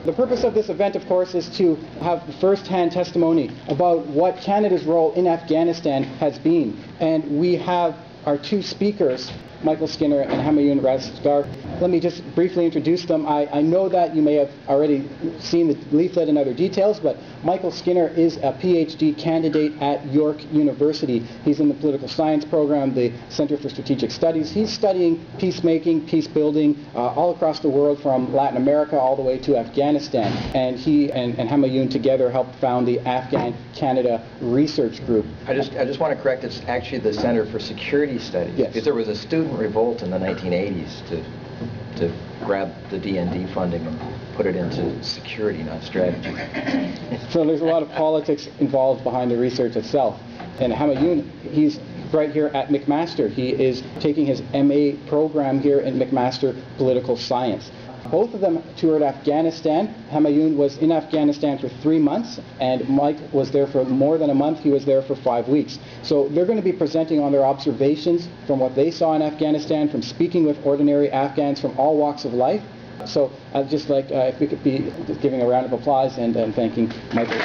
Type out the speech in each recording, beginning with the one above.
The purpose of this event, of course, is to have first-hand testimony about what Canada's role in Afghanistan has been. And we have our two speakers, Michael Skinner and Humayun Razgar. Let me just briefly introduce them. I know that you may have already seen the leaflet and other details, but Michael Skinner is a PhD candidate at York University. He's in the political science program, the Center for Strategic Studies. He's studying peacemaking, peace building all across the world, from Latin America all the way to Afghanistan. And he and Humayun together helped found the Afghan Canada Research Group. I just want to correct, it's actually the Center for Security Studies. Yes. Because there was a student revolt in the 1980s to grab the D&D funding and put it into security, not strategy. So there's a lot of politics involved behind the research itself. And Humayun, he's right here at McMaster. He is taking his MA program here in McMaster Political Science. Both of them toured Afghanistan. Humayun was in Afghanistan for 3 months, and Mike was there for more than a month. He was there for 5 weeks. So they're going to be presenting on their observations from what they saw in Afghanistan, from speaking with ordinary Afghans from all walks of life. So I'd just like, if we could be giving a round of applause and thanking Michael.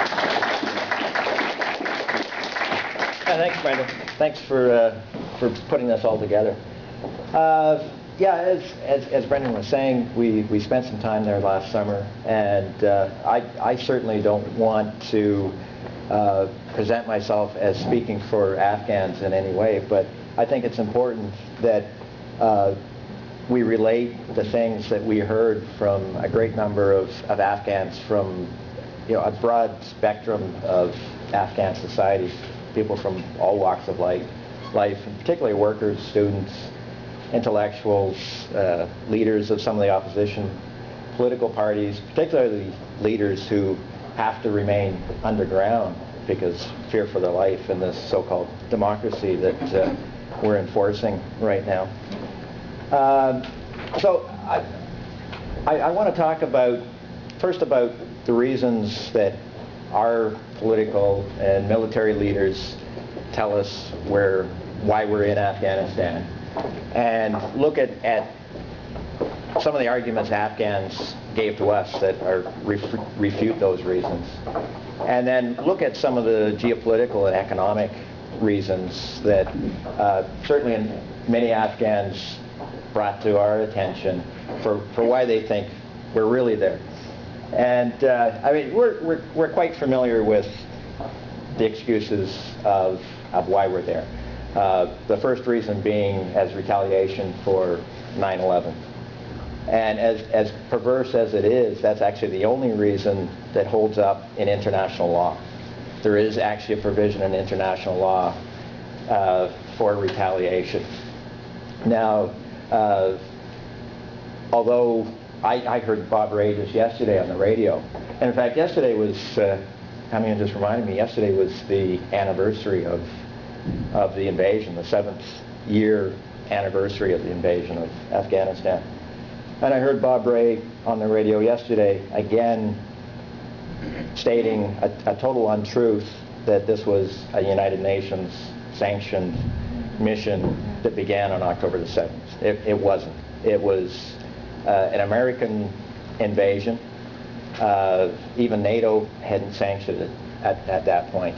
Thanks, Brendan. Thanks for putting this all together. Yeah, as Brendan was saying, we spent some time there last summer, and I certainly don't want to present myself as speaking for Afghans in any way, but I think it's important that we relate the things that we heard from a great number of Afghans from a broad spectrum of Afghan societies, people from all walks of life, and particularly workers, students, intellectuals, leaders of some of the opposition political parties, particularly leaders who have to remain underground because fear for their life in this so-called democracy that we're enforcing right now. So I want to talk first about the reasons that our political and military leaders tell us why we're in Afghanistan, and look at some of the arguments Afghans gave to us that refute those reasons, and then look at some of the geopolitical and economic reasons that certainly many Afghans brought to our attention for why they think we're really there. And I mean, we're quite familiar with the excuses of why we're there. The first reason being as retaliation for 9/11. And as perverse as it is, that's actually the only reason that holds up in international law. There is actually a provision in international law for retaliation. Now, although I heard Bob Rae just yesterday on the radio, and in fact yesterday was, Humayun just reminded me, yesterday was the anniversary of the invasion, the 7th year anniversary of the invasion of Afghanistan. And I heard Bob Rae on the radio yesterday again stating a total untruth, that this was a United Nations sanctioned mission that began on October the 7th. It wasn't. It was an American invasion. Even NATO hadn't sanctioned it at that point.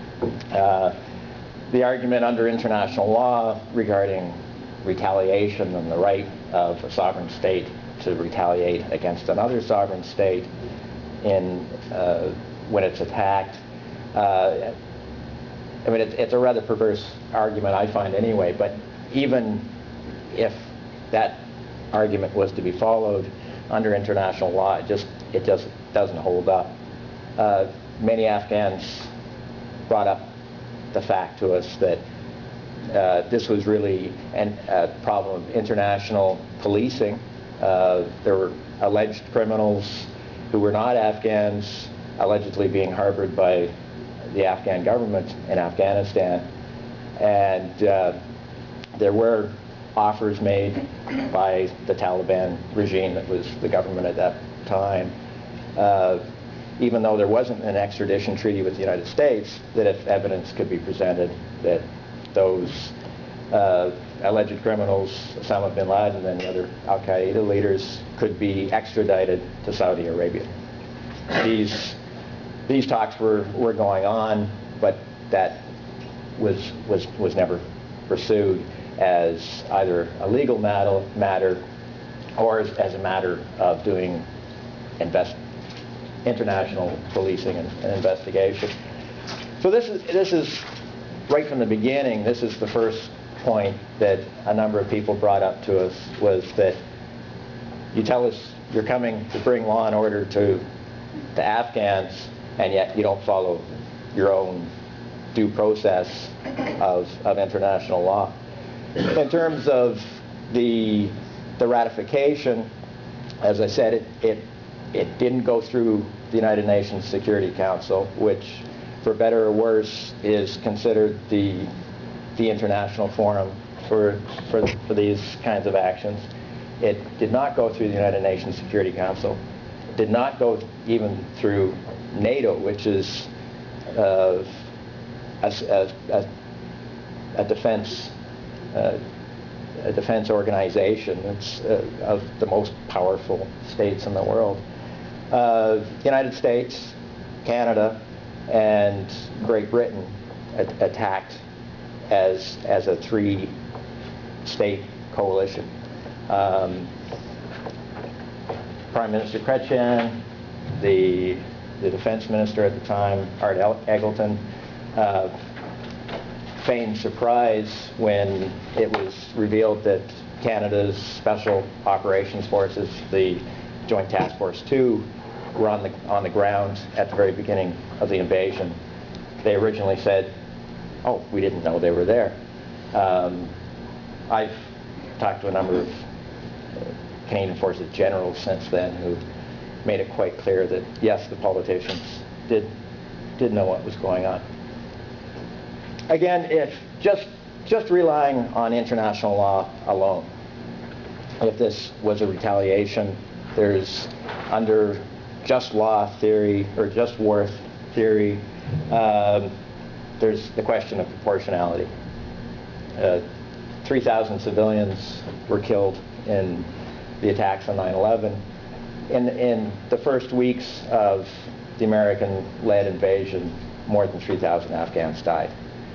The argument under international law regarding retaliation and the right of a sovereign state to retaliate against another sovereign state when it's attacked. I mean, it's a rather perverse argument, I find anyway, but even if that argument was to be followed under international law, it just doesn't hold up. Many Afghans brought up the fact to us that this was really a problem of international policing. There were alleged criminals who were not Afghans allegedly being harbored by the Afghan government in Afghanistan, and there were offers made by the Taliban regime that was the government at that time, even though there wasn't an extradition treaty with the United States, that if evidence could be presented that those alleged criminals, Osama bin Laden and the other al-Qaeda leaders, could be extradited to Saudi Arabia. these talks were going on, but that was never pursued as either a legal matter or as a matter of doing international policing and investigation. So this is right from the beginning. This is the first point that a number of people brought up to us, was that you tell us you're coming to bring law and order to Afghans, and yet you don't follow your own due process of international law. In terms of the ratification, as I said, it didn't go through the United Nations Security Council, which, for better or worse, is considered the international forum for these kinds of actions. It did not go through the United Nations Security Council. It did not go even through NATO, which is a defense organization. It's of the most powerful states in the world. The United States, Canada, and Great Britain attacked as a three-state coalition. Prime Minister Chrétien, the defense minister at the time, Art Eggleton, feigned surprise when it was revealed that Canada's Special Operations Forces, the Joint Task Force 2, were on the ground at the very beginning of the invasion. They originally said, "Oh, we didn't know they were there." I've talked to a number of Canadian Forces generals since then who made it quite clear that yes, the politicians did know what was going on. Again, if just relying on international law alone, if this was a retaliation, there's, under just law theory or just war theory, there's the question of proportionality. 3,000 civilians were killed in the attacks on 9/11. In the first weeks of the American-led invasion, more than 3,000 Afghans died.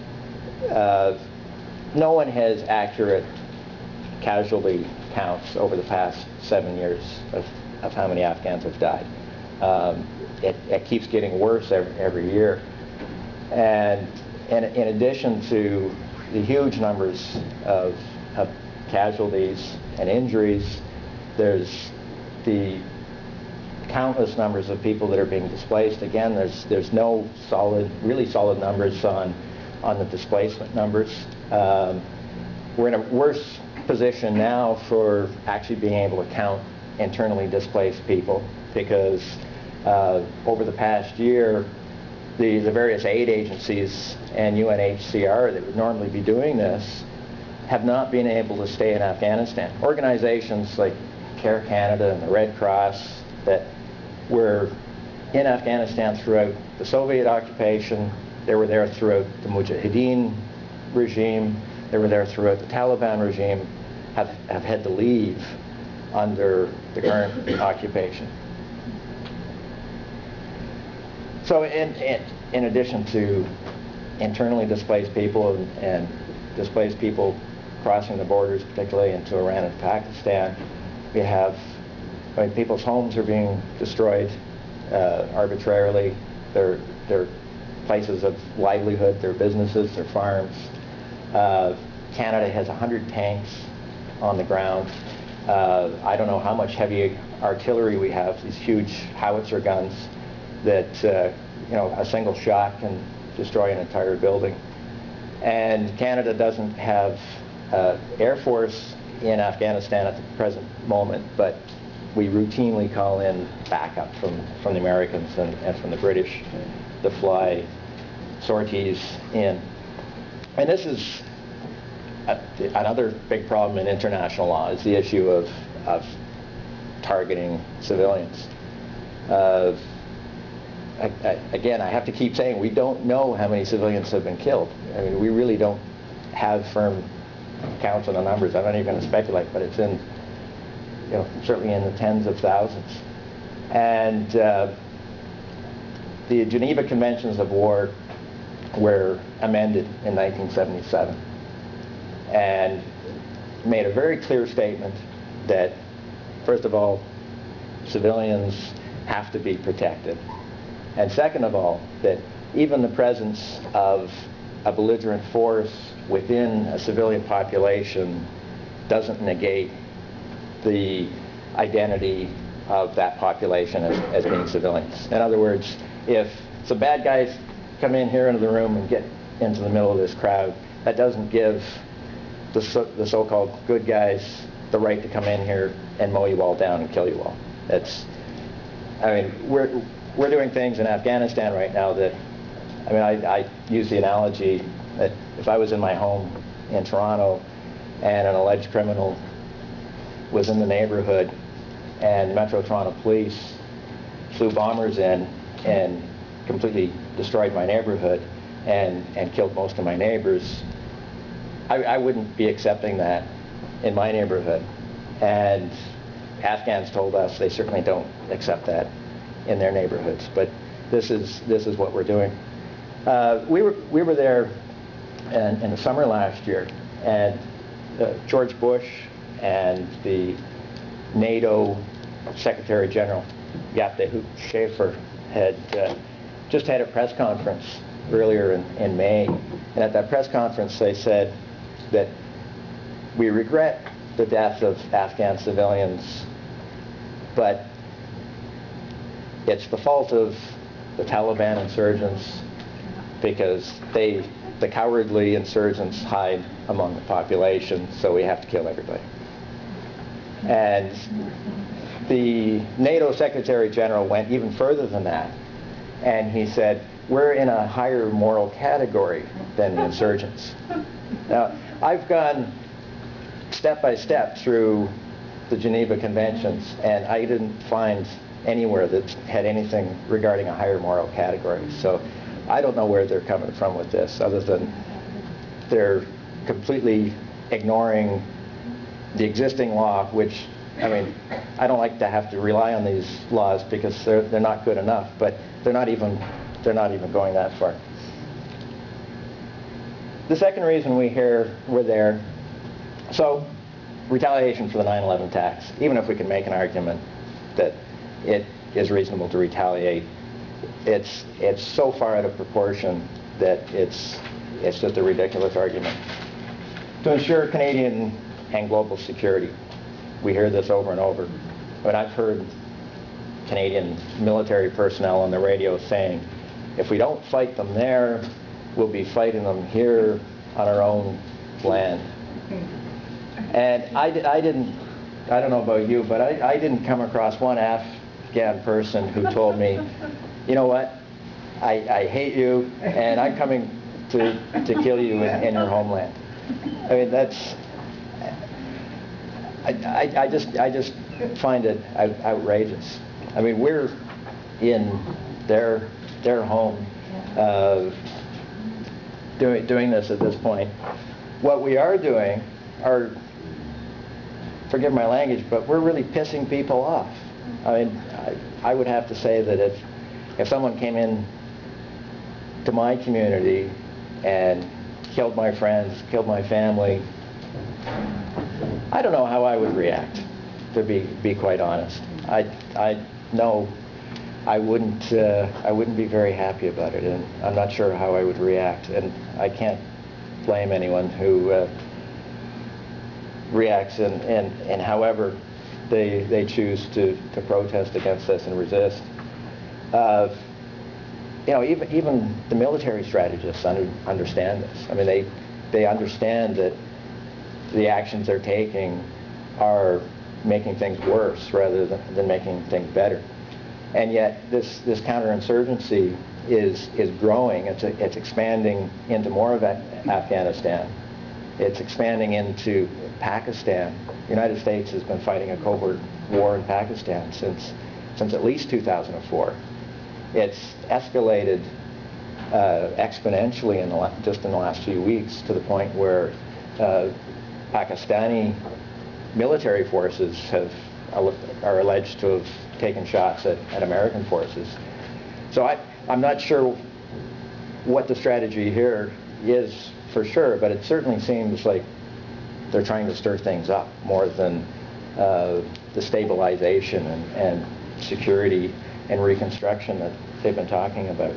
No one has accurate casualty counts over the past 7 years of how many Afghans have died. It keeps getting worse every year. And in addition to the huge numbers of casualties and injuries, there's the countless numbers of people that are being displaced. Again, there's no really solid numbers on the displacement numbers. We're in a worse position now for actually being able to count internally displaced people, because over the past year, the various aid agencies and UNHCR that would normally be doing this have not been able to stay in Afghanistan. Organizations like Care Canada and the Red Cross that were in Afghanistan throughout the Soviet occupation, they were there throughout the Mujahideen regime, they were there throughout the Taliban regime, have had to leave under the current occupation. So in addition to internally displaced people and displaced people crossing the borders, particularly into Iran and Pakistan, we have, people's homes are being destroyed arbitrarily. Their places of livelihood, their businesses, their farms. Canada has 100 tanks on the ground. I don't know how much heavy artillery we have, these huge howitzer guns that a single shot can destroy an entire building. And Canada doesn't have Air Force in Afghanistan at the present moment, but we routinely call in backup from the Americans and from the British to fly sorties in. And this is another big problem in international law, is the issue of targeting civilians. Again, I have to keep saying, we don't know how many civilians have been killed. I mean, we really don't have firm counts on the numbers. I'm not even going to speculate, but it's certainly in the tens of thousands. And the Geneva Conventions of War were amended in 1977 and made a very clear statement that, first of all, civilians have to be protected, and second of all, that even the presence of a belligerent force within a civilian population doesn't negate the identity of that population as being civilians. In other words, if some bad guys come in here into the room and get into the middle of this crowd, that doesn't give the so-called good guys the right to come in here and mow you all down and kill you all. We're doing things in Afghanistan right now that, I use the analogy that if I was in my home in Toronto and an alleged criminal was in the neighborhood and Metro Toronto Police flew bombers in and completely destroyed my neighborhood and killed most of my neighbors, I wouldn't be accepting that in my neighborhood. And Afghans told us they certainly don't accept that in their neighborhoods. But this is what we're doing. We were there in the summer last year, and George Bush and the NATO Secretary General Jaap de Hoop Scheffer had just had a press conference earlier in May, and at that press conference they said that we regret the death of Afghan civilians, but it's the fault of the Taliban insurgents because the cowardly insurgents hide among the population, so we have to kill everybody. And the NATO Secretary General went even further than that, and he said, we're in a higher moral category than the insurgents. Now, I've gone step by step through the Geneva Conventions, and I didn't find anywhere that had anything regarding a higher moral category. So I don't know where they're coming from with this, other than they're completely ignoring the existing law, which, I don't like to have to rely on these laws because they're not good enough, but they're not even going that far. The second reason we're there, so retaliation for the 9/11 attacks, even if we can make an argument that it is reasonable to retaliate, it's so far out of proportion that it's just a ridiculous argument. To ensure Canadian and global security, we hear this over and over. But I've heard Canadian military personnel on the radio saying, if we don't fight them there, we'll be fighting them here on our own land. And I don't know about you, but I didn't come across one Afghan person who told me, you know what, I hate you and I'm coming to kill you in your homeland. That's, I just find it outrageous. We're in their home doing this at this point. What we are doing are, forgive my language, but we're really pissing people off. I would have to say that if someone came in to my community and killed my friends, killed my family, I don't know how I would react, to be quite honest. I know I wouldn't be very happy about it, and I'm not sure how I would react, and I can't blame anyone who reacts and however they choose to protest against this and resist. Even the military strategists understand this. They understand that the actions they're taking are making things worse rather than making things better. And yet this counterinsurgency is growing. It's expanding into more of Afghanistan. It's expanding into Pakistan. The United States has been fighting a covert war in Pakistan since at least 2004. It's escalated exponentially just in the last few weeks, to the point where Pakistani military forces are alleged to have taken shots at American forces. So I'm not sure what the strategy here is for sure, but it certainly seems like they're trying to stir things up more than the stabilization and security and reconstruction that they've been talking about.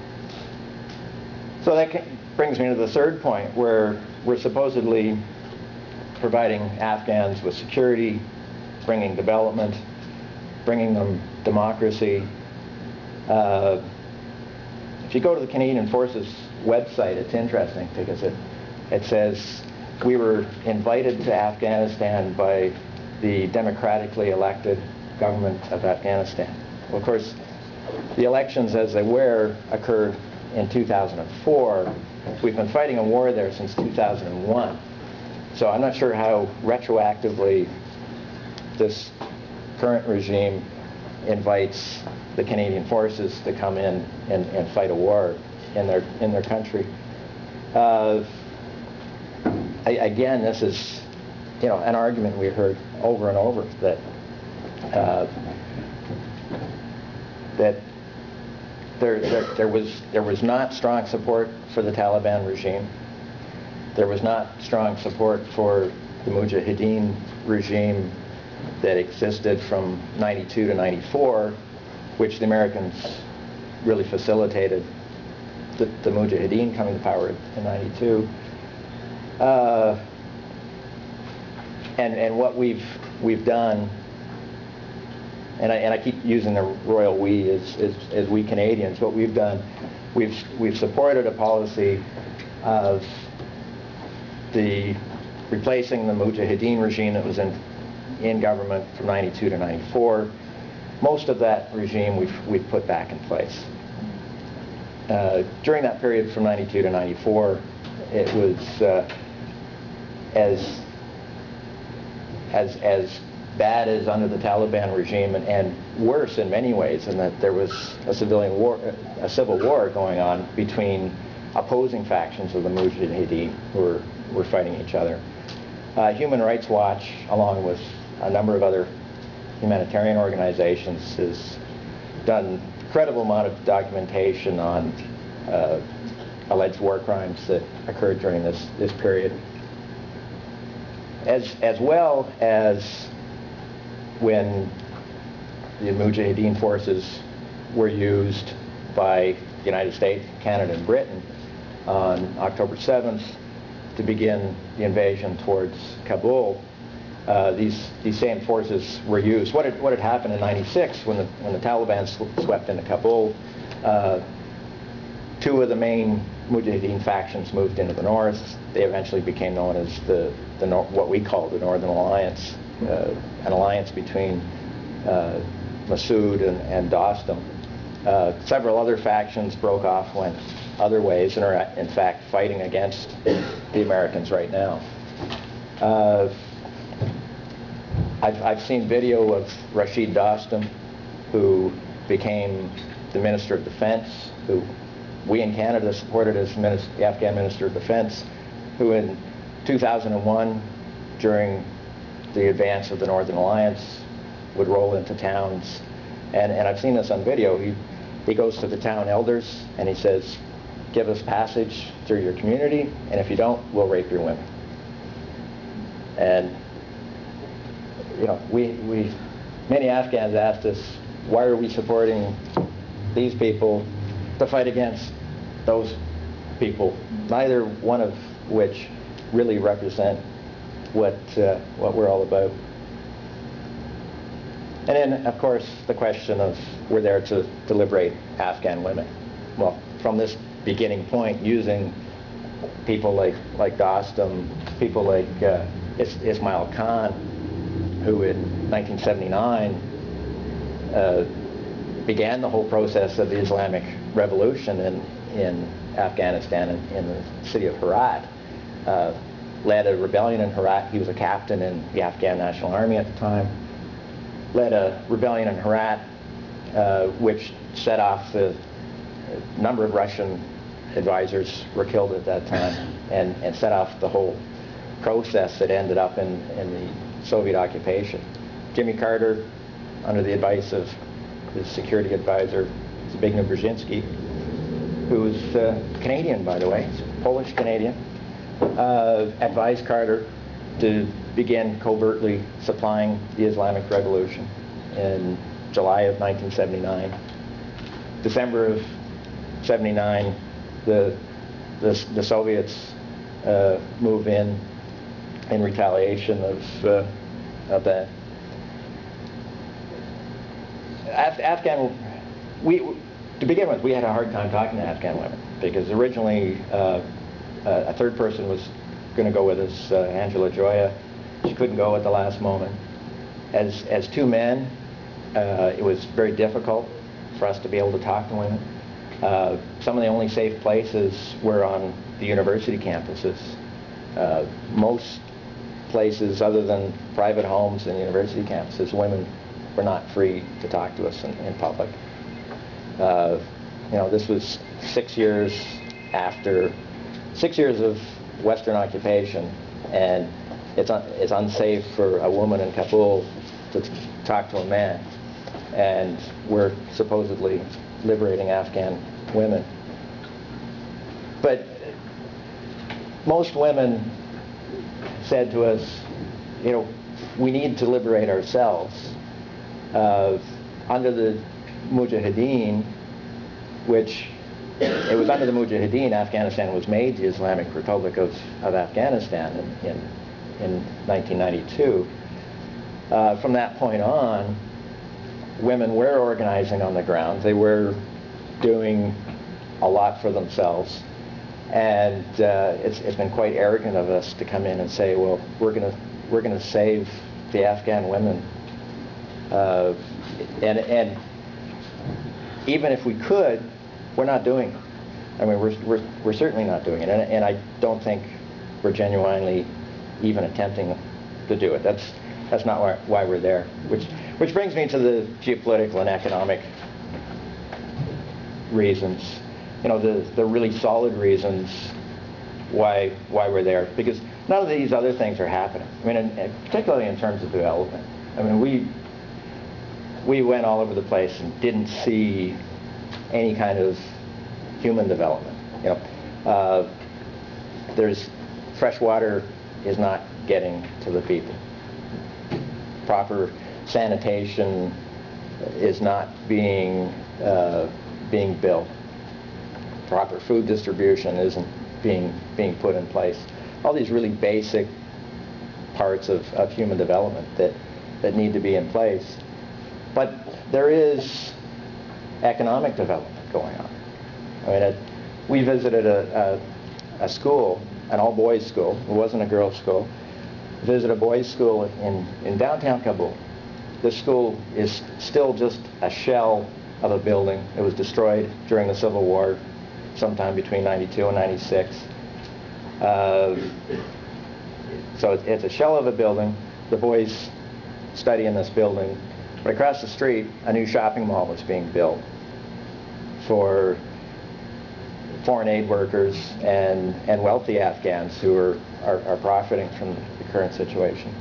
So that brings me to the third point, where we're supposedly providing Afghans with security, bringing development, bringing them democracy. If you go to the Canadian Forces website, it's interesting because it says we were invited to Afghanistan by the democratically elected government of Afghanistan. Well, of course, the elections as they were occurred in 2004. We've been fighting a war there since 2001. So I'm not sure how retroactively this current regime invites the Canadian Forces to come in and fight a war in their country. Again, this is, an argument we heard over and over that there was not strong support for the Taliban regime. There was not strong support for the Mujahideen regime that existed from 92 to 94, which the Americans really facilitated the Mujahideen coming to power in 92. And what we've done, and I keep using the royal we as we Canadians, what we've done, we've supported a policy of replacing the Mujahideen regime that was in government from 92 to 94. Most of that regime we've put back in place. During that period from 92 to 94, it was as bad as under the Taliban regime, and worse in many ways, in that there was a civil war going on between opposing factions of the Mujahideen who were fighting each other. Human Rights Watch, along with a number of other humanitarian organizations, has done an incredible amount of documentation on alleged war crimes that occurred during this period, as well as when the Mujahideen forces were used by the United States, Canada, and Britain on October 7th to begin the invasion towards Kabul. These same forces were used. What had happened in '96 when the Taliban swept into Kabul? Two of the main Mujahideen factions moved into the north. They eventually became known as what we call the Northern Alliance, an alliance between Massoud and Dostum. Several other factions broke off, went other ways, and are in fact fighting against the Americans right now. I've seen video of Rashid Dostum, who became the Minister of Defense, who we in Canada supported as the Afghan Minister of Defense, who in 2001, during the advance of the Northern Alliance, would roll into towns. And I've seen this on video. He goes to the town elders and he says, "Give us passage through your community, and if you don't, we'll rape your women." And many Afghans asked us, why are we supporting these people to fight against those people, neither one of which really represent what we're all about. And then, of course, the question of we're there to liberate Afghan women. Well, from this beginning point, using people like Dostum, people like Ismail Khan, who in 1979 began the whole process of the Islamic Revolution in Afghanistan, in the city of Herat, led a rebellion in Herat. He was a captain in the Afghan National Army at the time. Led a rebellion in Herat, which set off a number of Russian advisors were killed at that time, and set off the whole process that ended up in the Soviet occupation. Jimmy Carter, under the advice of his security advisor, Zbigniew Brzezinski, who was Canadian, by the way, Polish-Canadian, advised Carter to begin covertly supplying the Islamic Revolution in July of 1979. December of 79, the Soviets move in retaliation of that. To begin with, we had a hard time talking to Afghan women because originally a third person was going to go with us, Angela Joya. She couldn't go at the last moment. As two men, it was very difficult for us to be able to talk to women. Some of the only safe places were on the university campuses. Most places other than private homes and university campuses, women were not free to talk to us in public. This was 6 years after 6 years of Western occupation, and it's unsafe for a woman in Kabul to talk to a man, and we're supposedly liberating Afghan women. But most women said to us, we need to liberate ourselves. Under the Mujahideen, which it was under the Mujahideen, Afghanistan was made the Islamic Republic of Afghanistan in 1992. From that point on, women were organizing on the ground. They were doing a lot for themselves, and it's been quite arrogant of us to come in and say, well, we're going to save the Afghan women, and even if we could, we're not doing it. I mean, we're certainly not doing it, and I don't think we're genuinely even attempting to do it. That's not why we're there. Which brings me to the geopolitical and economic reasons. The really solid reasons why we're there, because none of these other things are happening. I mean, and particularly in terms of development. I mean, we went all over the place and didn't see any kind of human development. There's fresh water is not getting to the people. Proper sanitation is not being built. Proper food distribution isn't being put in place. All these really basic parts of human development that need to be in place. But there is economic development going on. I mean, we visited a school, an all-boys school. It wasn't a girls' school. Visited a boys' school in downtown Kabul. This school is still just a shell of a building. It was destroyed during the Civil War, sometime between 92 and 96. So it's a shell of a building. The boys study in this building. But across the street, a new shopping mall was being built for foreign aid workers and wealthy Afghans who are profiting from the current situation.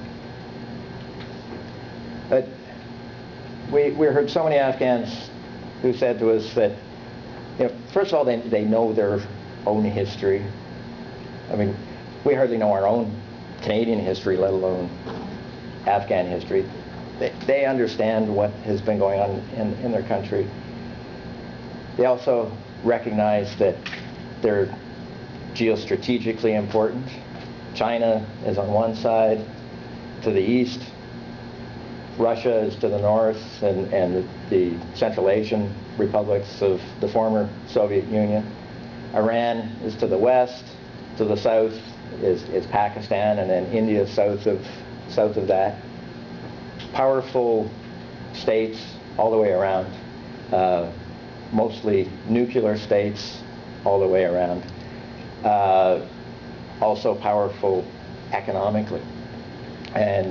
But we heard so many Afghans who said to us that, first of all, they know their own history. I mean, we hardly know our own Canadian history, let alone Afghan history. They understand what has been going on in their country. They also recognize that they're geostrategically important. China is on one side, to the east. Russia is to the north, and the Central Asian republics of the former Soviet Union. Iran is to the west. To the south is Pakistan, and then India south of that. Powerful states all the way around. Mostly nuclear states all the way around. Also powerful economically, and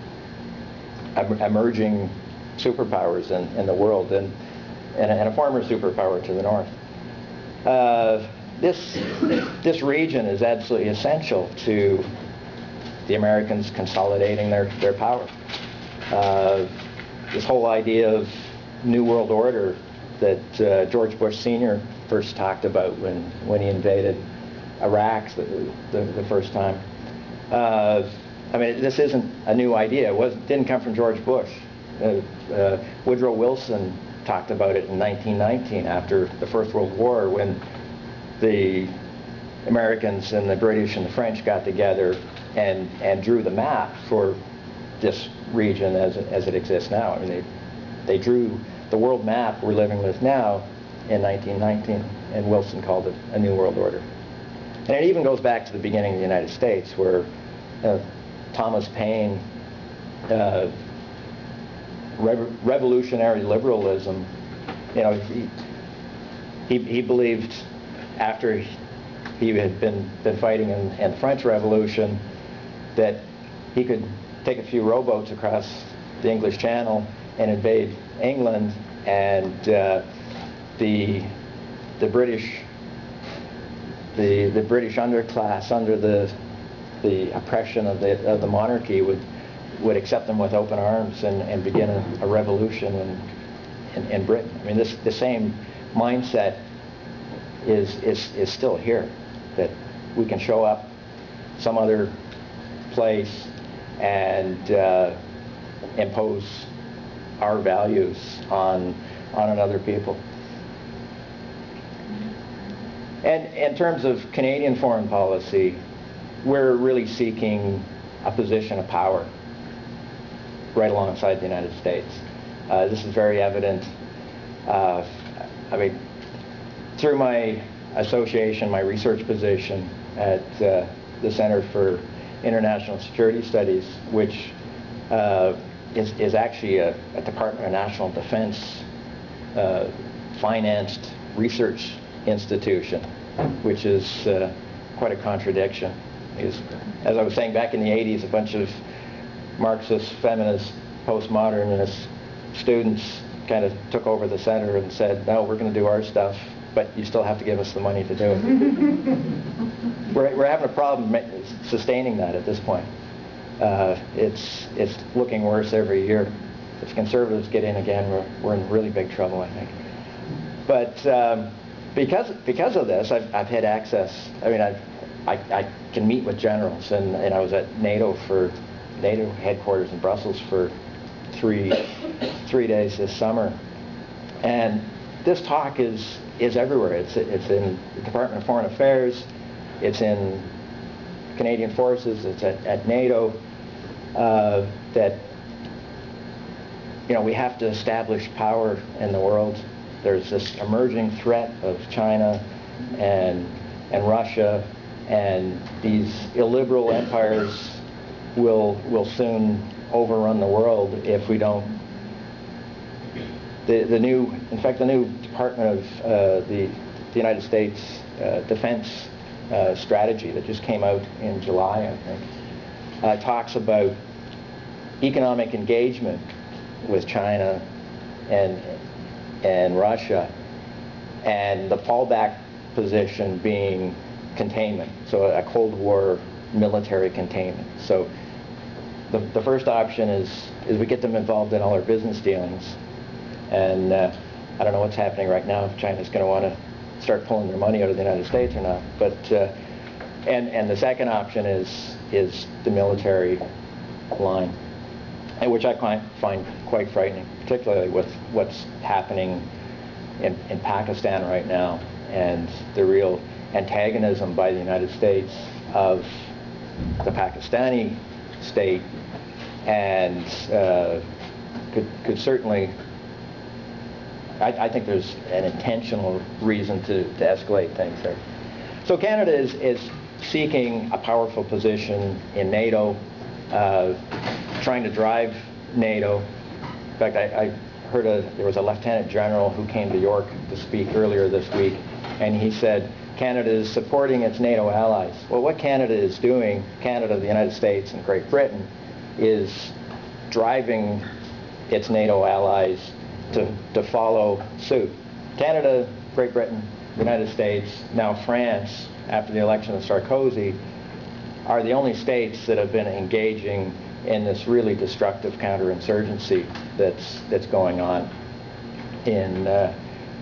emerging superpowers in the world, and a former superpower to the north. This region is absolutely essential to the Americans consolidating their power. This whole idea of New World Order that George Bush Sr. first talked about when he invaded Iraq the first time. I mean, this isn't a new idea. It didn't come from George Bush. Woodrow Wilson talked about it in 1919 after the First World War, when the Americans and the British and the French got together and drew the map for this region as it exists now. I mean, they drew the world map we're living with now in 1919, and Wilson called it a New World Order. And it even goes back to the beginning of the United States, where Thomas Paine, revolutionary liberalism, you know, he believed after he had been fighting in the French Revolution that he could take a few rowboats across the English Channel and invade England, and the British underclass, under the oppression of the monarchy, would accept them with open arms and begin a revolution in Britain. I mean, the same mindset is still here, that we can show up some other place and impose our values on another people. And in terms of Canadian foreign policy, we're really seeking a position of power right alongside the United States. This is very evident. I mean, through my association, my research position at the Center for International Security Studies, which is actually a Department of National Defense financed research institution, which is quite a contradiction. Because, as I was saying, back in the 80s, a bunch of Marxist, feminist, postmodernist students kind of took over the center and said, no, we're going to do our stuff, but you still have to give us the money to do it. We're having a problem sustaining that at this point. It's looking worse every year. If conservatives get in again, we're in really big trouble, I think. But because of this, I've had access. I mean, I can meet with generals, and I was at NATO headquarters in Brussels for three days this summer, and this talk is everywhere. It's in the Department of Foreign Affairs, it's in Canadian Forces, it's at NATO, that, you know, we have to establish power in the world. There's this emerging threat of China and Russia, and these illiberal empires will soon overrun the world if we don't. The new Department of the United States Defense strategy that just came out in July, I think, talks about economic engagement with China and Russia, and the fallback position being containment, so a Cold War military containment. So the first option is we get them involved in all our business dealings, and I don't know what's happening right now, if China's going to want to start pulling their money out of the United States or not, but and the second option is the military line, and which I find quite frightening, particularly with what's happening in Pakistan right now, and the real antagonism by the United States of the Pakistani state, and could certainly, I think there's an intentional reason to escalate things there. So Canada is seeking a powerful position in NATO, trying to drive NATO. In fact, I heard there was a lieutenant general who came to York to speak earlier this week, and he said Canada is supporting its NATO allies. Well, what Canada is doing, Canada, the United States, and Great Britain, is driving its NATO allies to follow suit. Canada, Great Britain, the United States, now France, after the election of Sarkozy, are the only states that have been engaging in this really destructive counterinsurgency that's going on in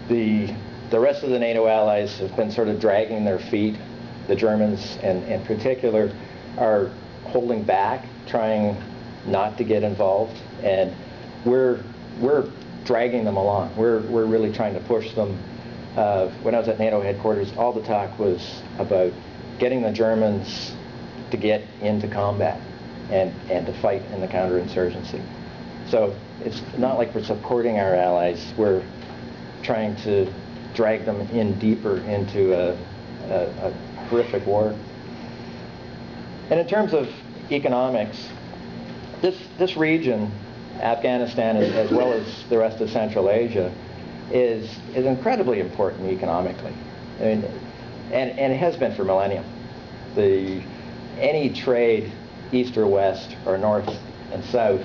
the rest of the NATO allies have been sort of dragging their feet. The Germans, in particular, are holding back, trying not to get involved, and we're dragging them along. We're really trying to push them. When I was at NATO headquarters, all the talk was about getting the Germans to get into combat and to fight in the counterinsurgency. So it's not like we're supporting our allies. We're trying to drag them in deeper into a horrific war. And in terms of economics, this region, Afghanistan as well as the rest of Central Asia, is incredibly important economically. I mean, and it has been for millennia. Any trade, east or west or north and south,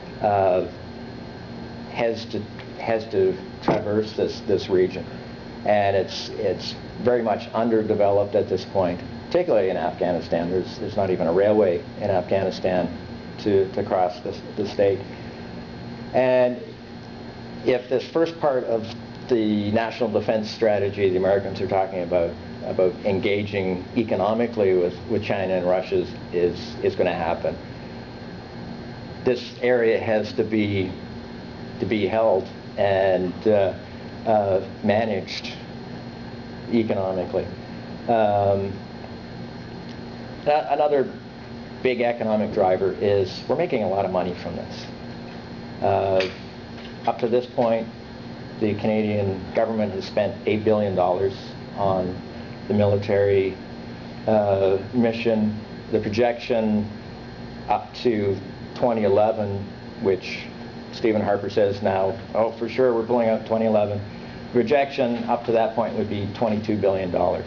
has to traverse this region, and it's very much underdeveloped at this point, particularly in Afghanistan. There's not even a railway in Afghanistan to cross the state. And if this first part of the national defense strategy the Americans are talking about engaging economically with China and Russia is going to happen, this area has to be held and managed economically. Another big economic driver is we're making a lot of money from this. Up to this point, the Canadian government has spent $8 billion on the military mission. The projection up to 2011, which Stephen Harper says now, oh, for sure, we're pulling out 2011. Projection up to that point would be $22 billion. Now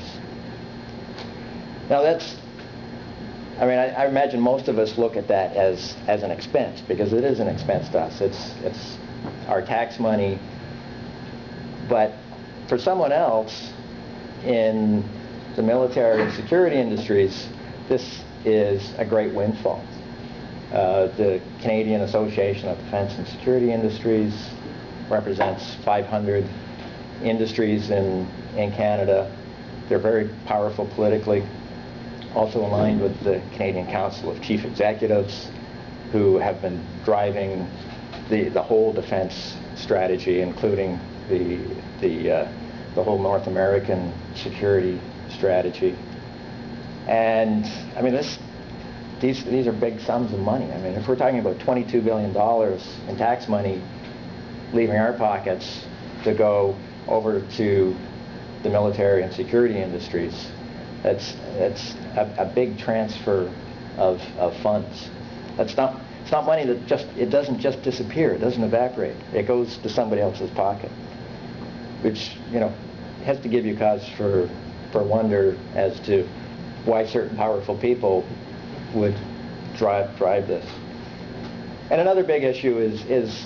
that's, I mean, I imagine most of us look at that as an expense, because it is an expense to us. It's our tax money. But for someone else in the military and security industries, this is a great windfall. The Canadian Association of Defense and Security Industries represents 500 industries in Canada. They're very powerful politically, also aligned with the Canadian Council of Chief Executives, who have been driving the whole defense strategy, including the whole North American security strategy. And I mean, these are big sums of money. I mean, if we're talking about $22 billion in tax money leaving our pockets to go over to the military and security industries, it's a big transfer of funds. It's not money that it doesn't just disappear. It doesn't evaporate. It goes to somebody else's pocket, which, you know, has to give you cause for wonder as to why certain powerful people would drive this. And another big issue is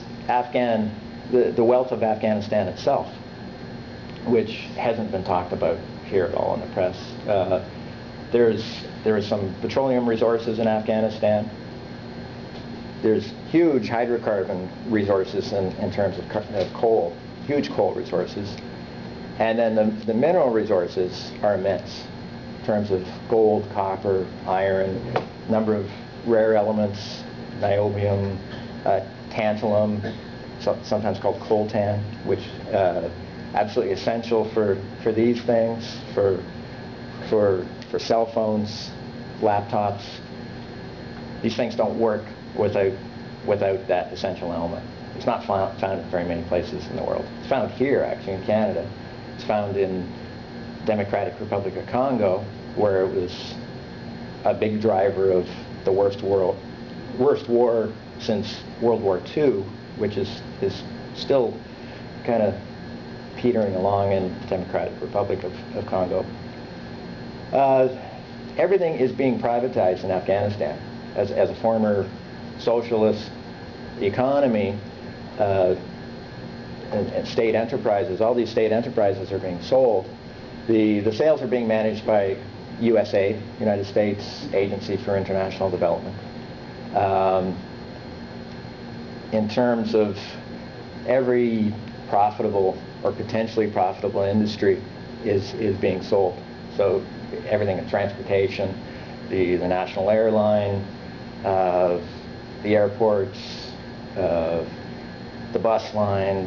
the wealth of Afghanistan itself, which hasn't been talked about here at all in the press. There is some petroleum resources in Afghanistan. There's huge hydrocarbon resources in terms of coal, huge coal resources. And then the mineral resources are immense in terms of gold, copper, iron, number of rare elements, niobium, tantalum, sometimes called coltan, which absolutely essential for these things, for cell phones, laptops. These things don't work without that essential element. It's not found in very many places in the world. It's found here, actually, in Canada. It's found in Democratic Republic of Congo, where it was a big driver of the worst war since World War II, which is still kind of petering along in the Democratic Republic of Congo. Everything is being privatized in Afghanistan. As a former socialist economy, and state enterprises, all these state enterprises are being sold. The sales are being managed by USAID, United States Agency for International Development. In terms of every profitable or potentially profitable industry is being sold. So everything in transportation, the national airline, the airports, the bus lines,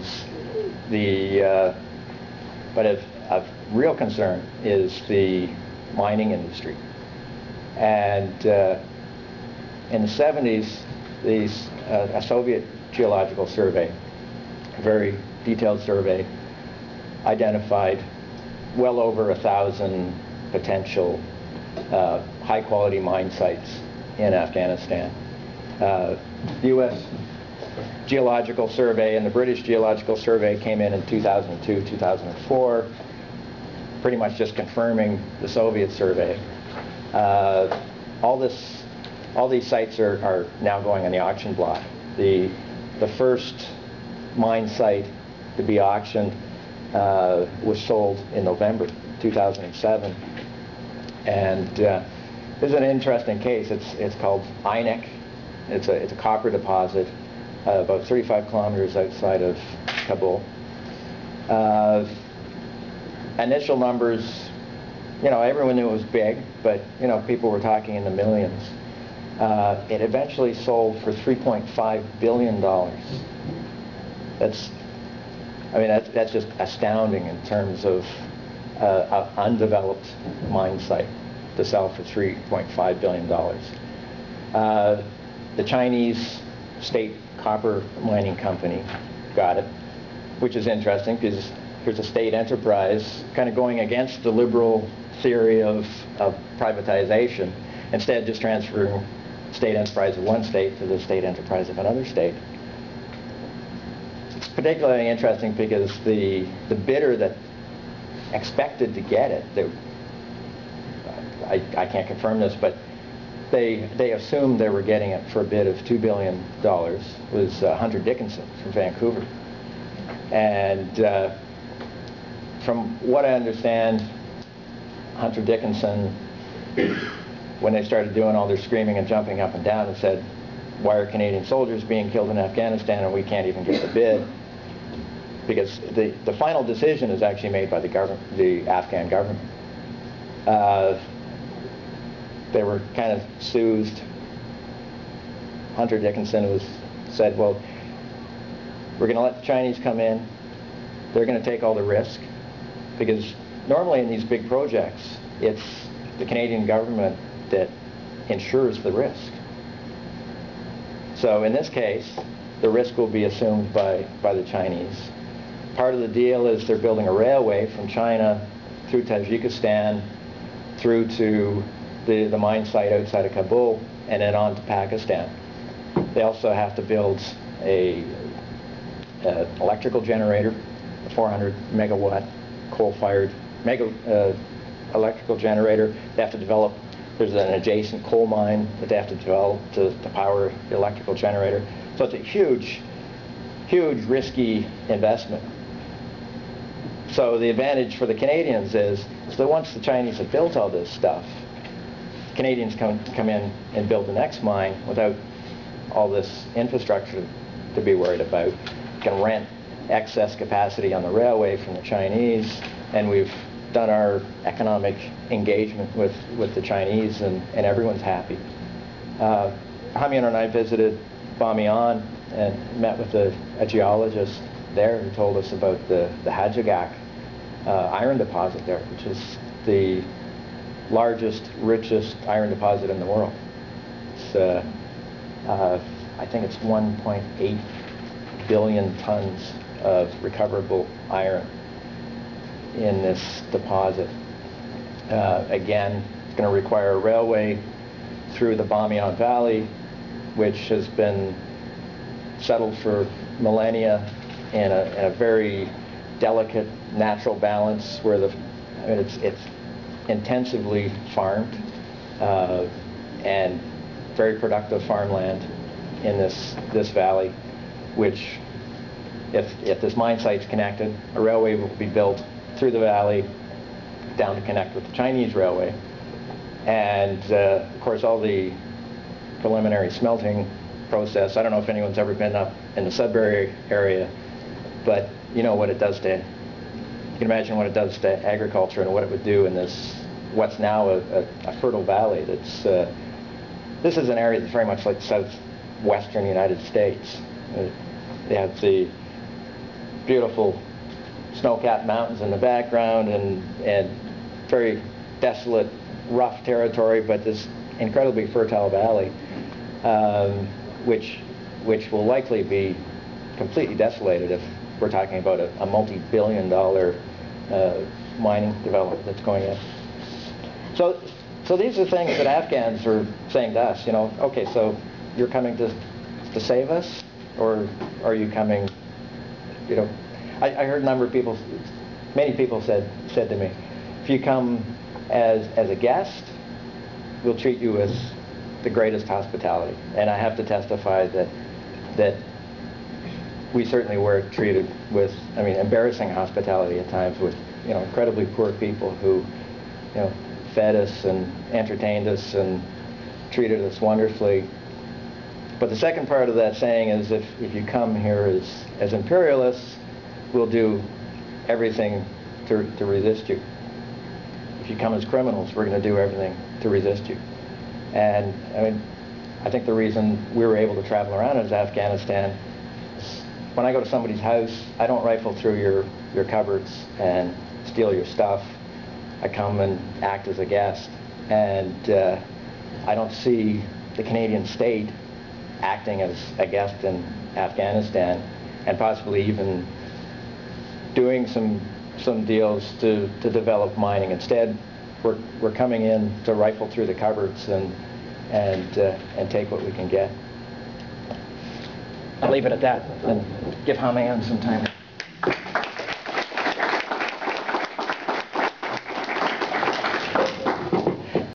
but of real concern is the mining industry. And in the 70s, a Soviet geological survey, a very detailed survey, identified well over 1,000 potential high-quality mine sites in Afghanistan. The U.S. Geological Survey and the British Geological Survey came in 2002, 2004, pretty much just confirming the Soviet survey. All these sites are now going on the auction block. The first mine site to be auctioned was sold in November 2007, and this is an interesting case. It's called Ainek. It's a copper deposit about 35 kilometers outside of Kabul. Initial numbers, everyone knew it was big, but people were talking in the millions. It eventually sold for $3.5 billion. That's just astounding in terms of an undeveloped mine site to sell for $3.5 billion. The Chinese state copper mining company got it, which is interesting because here's a state enterprise kind of going against the liberal theory of privatization, instead just transferring state enterprise of one state to the state enterprise of another state. It's particularly interesting because the bidder that expected to get it, I can't confirm this, but they assumed they were getting it for a bid of $2 billion, was Hunter Dickinson from Vancouver. And from what I understand, Hunter Dickinson, when they started doing all their screaming and jumping up and down, and said, why are Canadian soldiers being killed in Afghanistan and we can't even get the bid? Because the final decision is actually made by the Afghan government. They were kind of soothed. Hunter Dickinson said, well, we're going to let the Chinese come in. They're going to take all the risk. Because normally in these big projects, it's the Canadian government that insures the risk. So in this case, the risk will be assumed by the Chinese. Part of the deal is they're building a railway from China through Tajikistan, through to the mine site outside of Kabul, and then on to Pakistan. They also have to build an electrical generator, a 400 megawatt coal-fired electrical generator. They have to develop, there's an adjacent coal mine that they have to develop to power the electrical generator. So it's a huge, risky investment. So the advantage for the Canadians is that once the Chinese have built all this stuff, Canadians come in and build the next mine without all this infrastructure to be worried about. You can rent excess capacity on the railway from the Chinese, and we've done our economic engagement with the Chinese, and everyone's happy. Hamyun and I visited Bamiyan and met with a geologist there who told us about the Hajagak iron deposit there, which is the largest, richest iron deposit in the world. It's, I think it's 1.8 billion tons of recoverable iron in this deposit. Again, it's going to require a railway through the Bamiyan Valley, which has been settled for millennia in a very delicate natural balance where it's intensively farmed and very productive farmland in this valley, which if this mine site's connected, a railway will be built through the valley down to connect with the Chinese railway. And of course all the preliminary smelting process, I don't know if anyone's ever been up in the Sudbury area, but you know what it does to you can imagine what it does to agriculture and what it would do in this, what's now a fertile valley. This is an area that's very much like southwestern United States. They have the beautiful snow-capped mountains in the background and very desolate, rough territory, but this incredibly fertile valley, which will likely be completely desolated if we're talking about a multi-billion-dollar mining development that's going in. So these are things that Afghans are saying to us, okay, so you're coming to save us, or are you coming, I heard a number of people, many people said to me, if you come as a guest, we'll treat you with the greatest hospitality. And I have to testify that we certainly were treated with, embarrassing hospitality at times with, incredibly poor people who, fed us and entertained us and treated us wonderfully. But the second part of that saying is if you come here as imperialists, we'll do everything to resist you. If you come as criminals, we're going to do everything to resist you. And I think the reason we were able to travel around as Afghanistan, when I go to somebody's house, I don't rifle through your cupboards and steal your stuff. I come and act as a guest. And I don't see the Canadian state acting as a guest in Afghanistan and possibly even doing some deals to develop mining. Instead, we're coming in to rifle through the cupboards and take what we can get. I'll leave it at that and give Hamayan some time.